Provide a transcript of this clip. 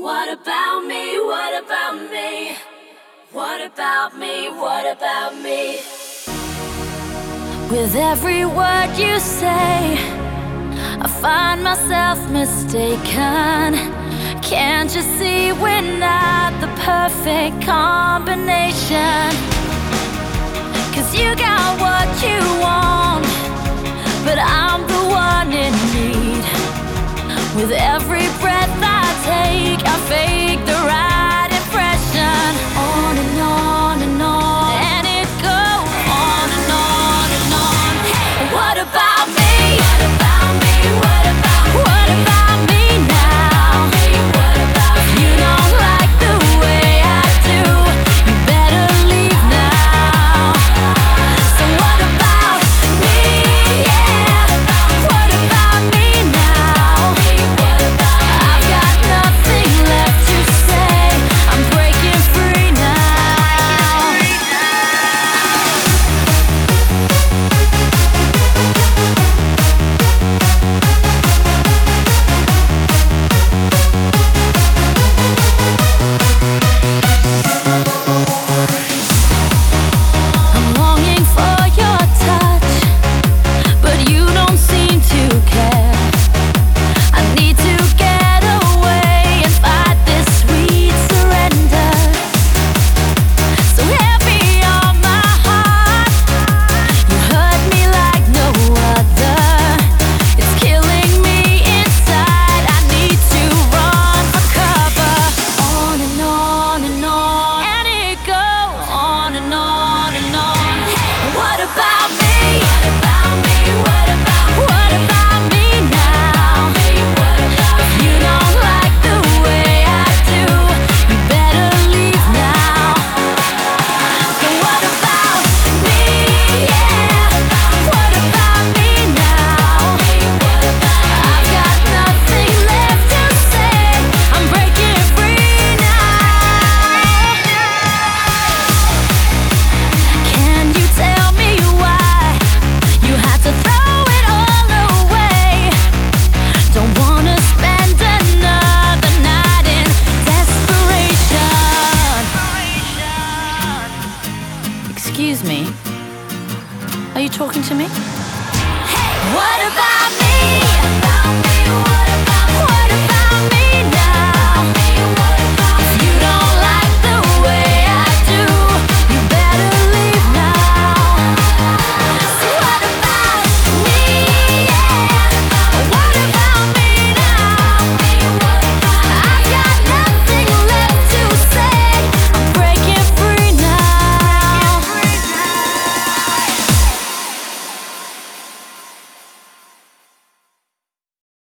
What about me? What about me? What about me? What about me? With every word you say, I find myself mistaken. Can't you see we're not the perfect combination? 'Cause you got what you want, but I'm the one in need. With every breath I take, I fake the right impression. On and on and on, and it goes on and on and on. What about me? What about me? What about me now? What about me? You don't like the way I do, you better leave now. So what about me? Yeah. What about me now? I've got nothing left to say. I'm breaking free now. I'm longing for your touch, but you don't seem to care. I need to get away and fight this sweet surrender. So heavy on my heart, you hurt me like no other. It's killing me inside, I need to run for cover. On and on and on, and it goes on and on and on. What about me? What about me? What about me now? If you don't like the way I do, you better leave now. So what about me? Yeah. What about me now? I've got nothing left to say. I'm breaking free now. Can you tell me why you had to throw it all away? Don't wanna spend another night in desperation. Excuse me, are you talking to me?